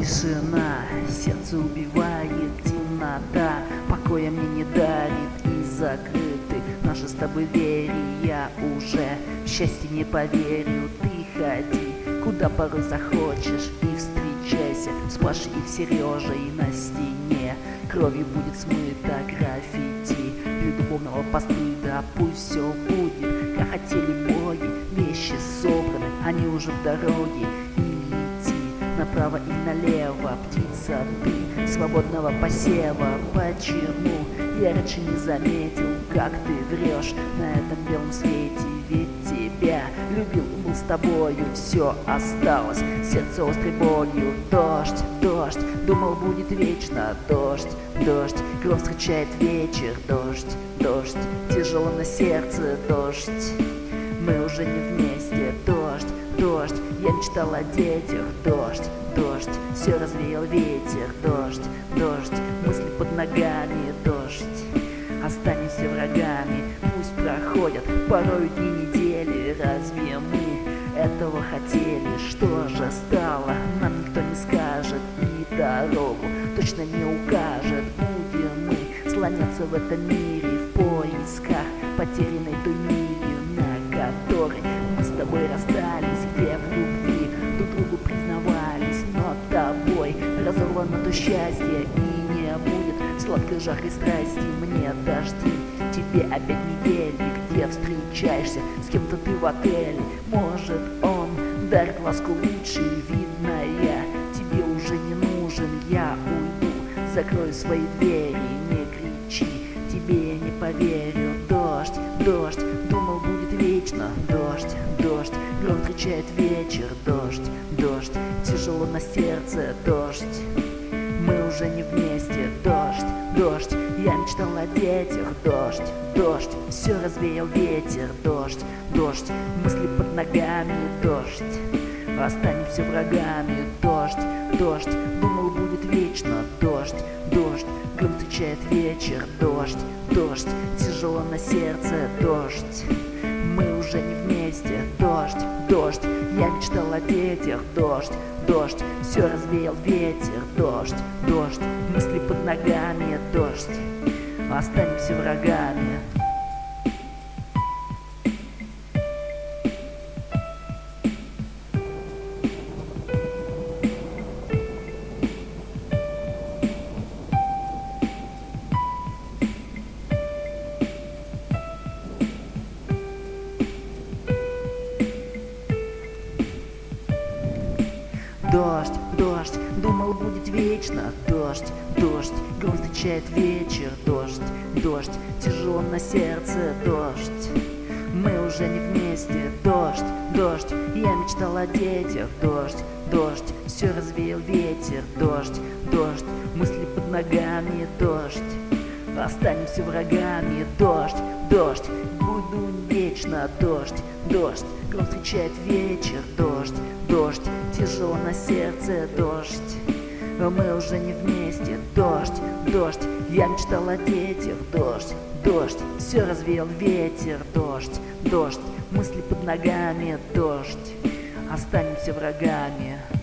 тишина, сердце убивает темнота, покоя мне не дарит и закрыты наши с тобой двери. Я уже в счастье не поверю. Ты ходи, куда порой захочешь, и встречайся с Пашей и Сережей на стене. Кровью будет смыто граффити любовного постыда. Пусть все будет, как хотели боги. Вещи собраны, они уже в дороге. Направо и налево, птица ты свободного посева. Почему я раньше не заметил, как ты врешь на этом белом свете? Ведь тебя любил и был с тобою, все осталось, сердце острой болью. Дождь, дождь, думал будет вечно. Дождь, дождь, гром встречает вечер. Дождь, дождь, тяжело на сердце. Дождь, мы уже не вместе. Дождь, дождь, я мечтал о детях. Дождь, дождь, все развеял ветер. Дождь, дождь, мысли под ногами. Дождь, останемся врагами. Пусть проходят порой дни, недели. Разве мы этого хотели? Что же стало? Нам никто не скажет, и дорогу точно не укажет. Будем мы слоняться в этом мире в поисках потерянной той мили, на которой мы с тобой расстались, где в любви друг другу признавались. Но тобой разорвано то счастье, и не будет сладкой жаркой страсти. Мне дожди, тебе опять недели, где встречаешься с кем-то ты в отеле. Может он дарит ласку лучше, видно я тебе уже не нужен. Я уйду, закрою свои двери, не кричи, тебе не поверю. Дождь, дождь, думал будет вечно. Дождь, дождь, гром встречает вечер. Дождь, дождь, тяжело на сердце. Дождь, мы уже не вместе. Дождь, дождь, я мечтал о детях. Дождь, дождь, все развеял ветер. Дождь, дождь, мысли под ногами. Дождь, останемся врагами. Дождь, дождь, думал будет вечно. Дождь, дождь, гром встречает вечер. Дождь, дождь, тяжело на сердце. Дождь, мы уже не вместе. Дождь, дождь, я мечтал о детях. Дождь, дождь, все развеял ветер. Дождь, дождь, мысли под ногами. Дождь, останемся врагами. Дождь, дождь, думал будет вечно. Дождь, дождь, гром встречает вечер. Дождь, дождь, тяжело на сердце. Дождь, мы уже не вместе. Дождь, дождь, я мечтал о детях. Дождь, дождь, все развеял ветер. Дождь, дождь, мысли под ногами. Дождь, останемся врагами. Дождь, дождь, буду вечно. Дождь, дождь, гром встречает вечер. Дождь, дождь, тяжело на сердце. Дождь, мы уже не вместе. Дождь, дождь, я мечтал о детях. Дождь, дождь, все развеял ветер. Дождь, дождь, мысли под ногами. Дождь, останемся врагами.